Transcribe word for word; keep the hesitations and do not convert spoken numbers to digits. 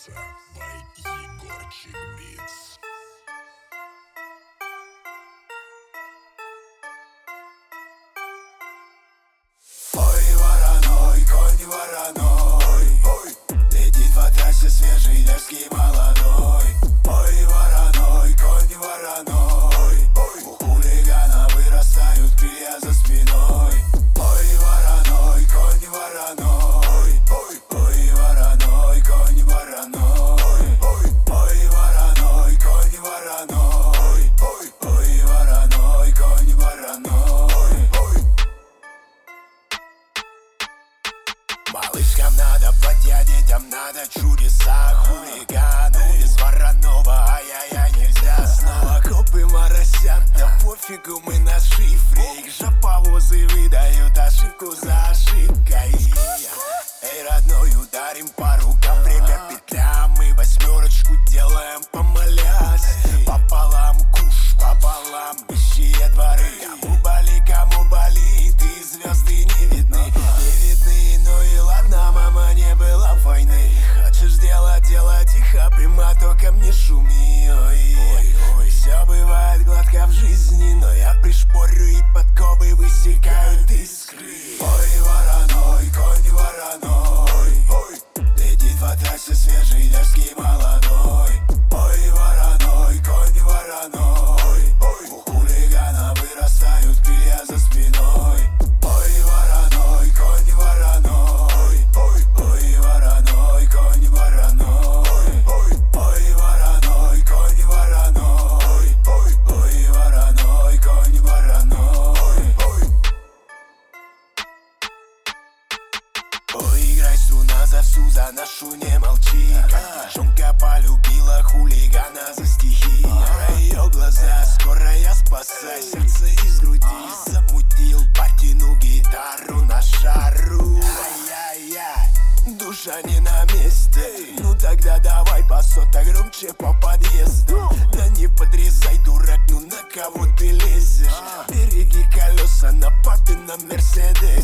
Микса by Егорчик Битс. Ой, вороной, конь вороной, ой, летит по трассе свежий, дерзкий, молодой. Ой, вороной, конь вороной, ой, у хулигана вырастают крылья за спиной. Ой, вороной, конь вороной, ой, ой, вороной, конь вороной, ой, ой, вороной, конь вороной, ой, ой, вороной, конь вороной, ой. Малышкам надо платья, детям надо чудеса. Хулигану без вороного, ай-яй-яй, нельзя. Снова копы моросят, да пофигу, мы на шифре. Их жоповозы выдают ошибку за ошибкой. Эй, родной, ударим по рукам, время петля. Мы восьмерочку делаем, помолясь. Пополам куш, пополам ищие дворы. Кому боли, кому болит, и звезды не видны. Не видны, ну и ладно, мама, не было войны. Хочешь делать, дело тихо, прямо, только не шуми. Ой, ой, ой, все бывает гладко в жизни, но я пришпорю, и подковы высекают искры. Ой, вороной, конь вороной, ой, летит по трассе свежий, дерзкий, молодой. Ой, вороной, конь вороной, ой, у хулигана вырастают крылья за спиной. Ой, вороной, конь вороной, ой, ой, вороной, конь вороной, ой, ой, вороной, конь вороной, ой, ой, вороной, конь вороной, ой. Ой, играй струна за всю, за нашу, не молчи. Как девчонка полюбила хулигана за стихи. Про ее глаза, скоро я спасай сердце из груди. Замутил, потяну гитару на шару. Ай-яй-яй, душа не на месте. Ну тогда давай басота громче по подъезду. Да не подрезай, дурак, ну на кого ты лезешь? Береги колеса на папином Мерседесе.